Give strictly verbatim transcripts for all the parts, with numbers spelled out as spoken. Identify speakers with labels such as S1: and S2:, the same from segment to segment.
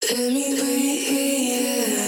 S1: Let me breathe.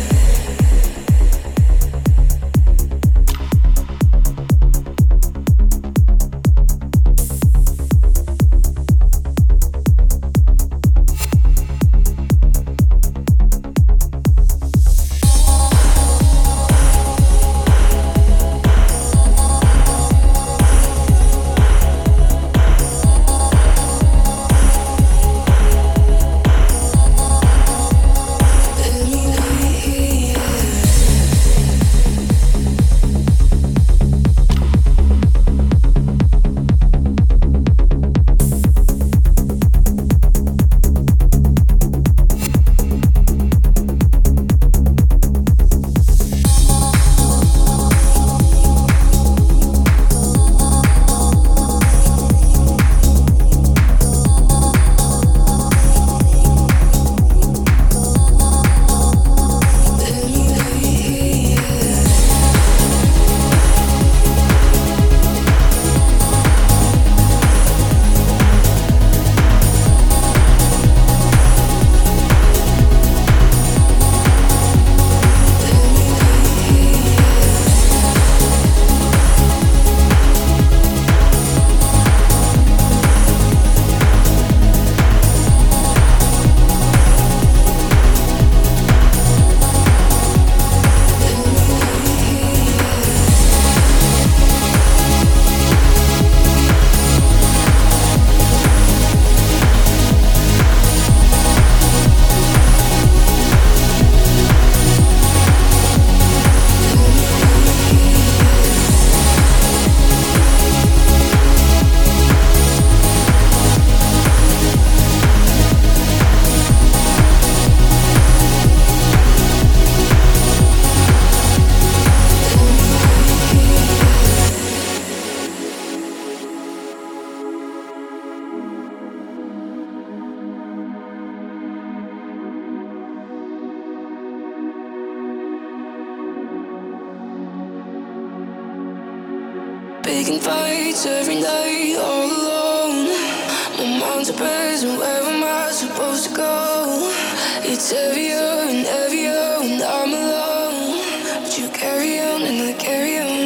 S1: Picking fights every night all alone. My mind's a prison, where am I supposed to go? It's heavier and heavier when I'm alone, but you carry on and I carry on.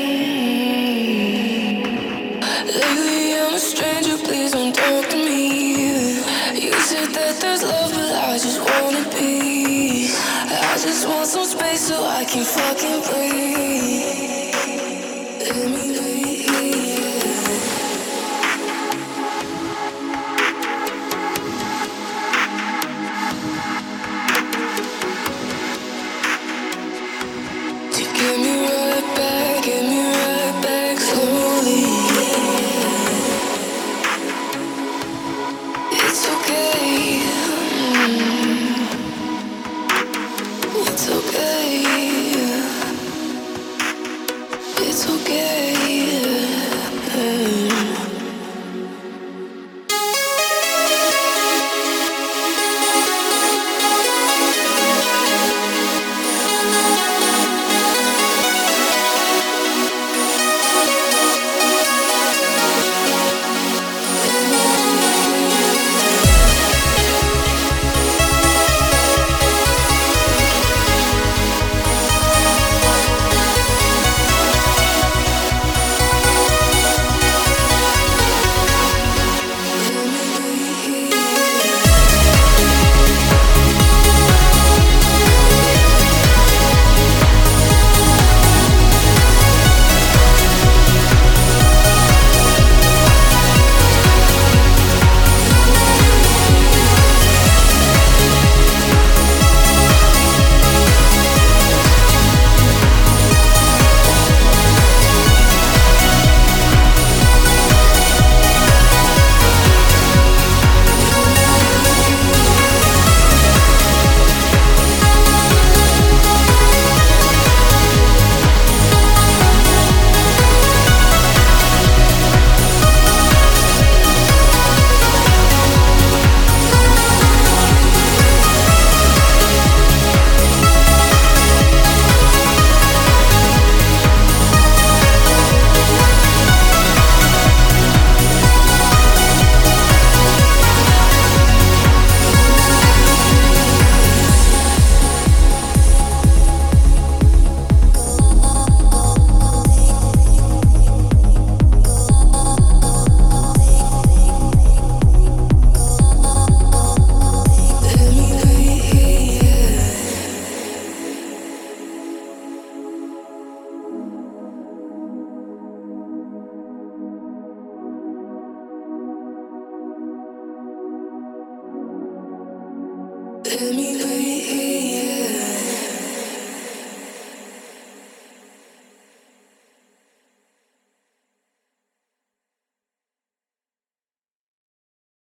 S1: Lately I'm a stranger, please don't talk to me. You said that there's love, but I just wanna be. I just want some space so I can fucking breathe. Let me